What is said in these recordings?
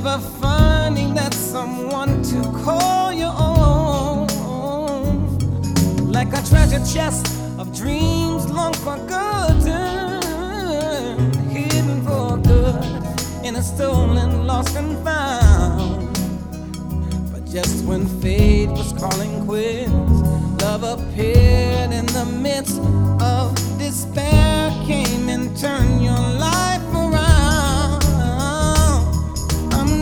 never finding that someone to call your own. Like a treasure chest of dreams long forgotten, hidden for good in a stolen, lost and found. But just when fate was calling quits, love appeared in the midst of despair, came and turned your life around. I'm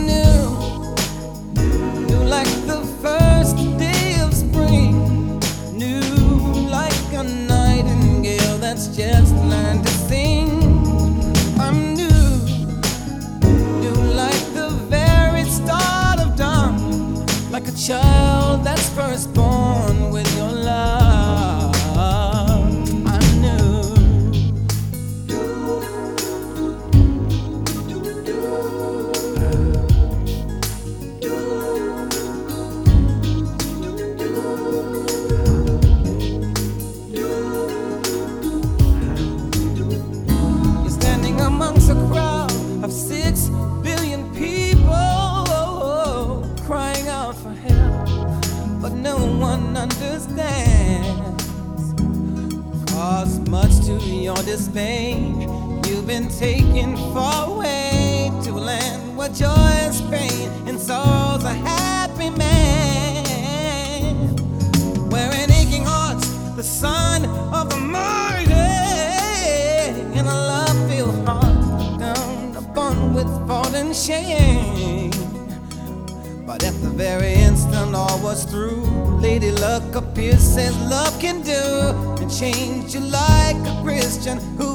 new like the first day of spring, new like a nightingale that's just learned to sing. I'm new like the very start of dawn, like a child that's first born with your love. I'm new. You're standing amongst a crowd of 6 billion people crying out for help, but no one understands. Cause much to your dismay, you've been taken far away to a land where joy is pain and sorrow's a happy man, where in aching hearts the son of the mighty and a love-filled heart down upon with fault and shame. But at the very instant all was through, Lady Luck appears, says love can do, and change you like a Christian who